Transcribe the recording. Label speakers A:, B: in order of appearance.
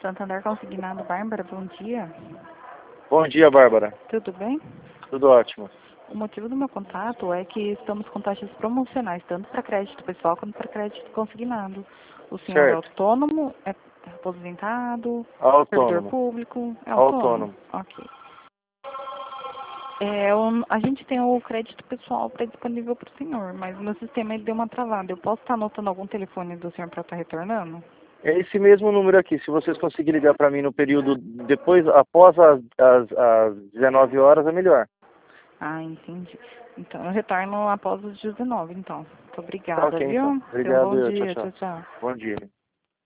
A: Santander Consignado, Bárbara, bom dia.
B: Bom dia, Bárbara.
A: Tudo bem?
B: Tudo ótimo.
A: O motivo do meu contato é que estamos com taxas promocionais, tanto para crédito pessoal quanto para crédito consignado. O senhor é
B: Certo.
A: autônomo, é aposentado, servidor
B: Autônomo.
A: público? É autônomo?
B: Autônomo.
A: Ok. A gente tem o crédito pessoal disponível para o senhor, mas o meu sistema ele deu uma travada. Eu posso estar anotando algum telefone do senhor para estar retornando?
B: É esse mesmo número aqui. Se vocês conseguirem ligar para mim no período depois, após as 19 horas, é melhor.
A: Ah, entendi. Então eu retorno após os 19, então. Muito
B: Tá
A: obrigada,
B: ok, então.
A: viu? Tenha um bom
B: Obrigado, tchau,
A: dia.
B: tchau.
A: Tchau, tchau.
B: Bom dia.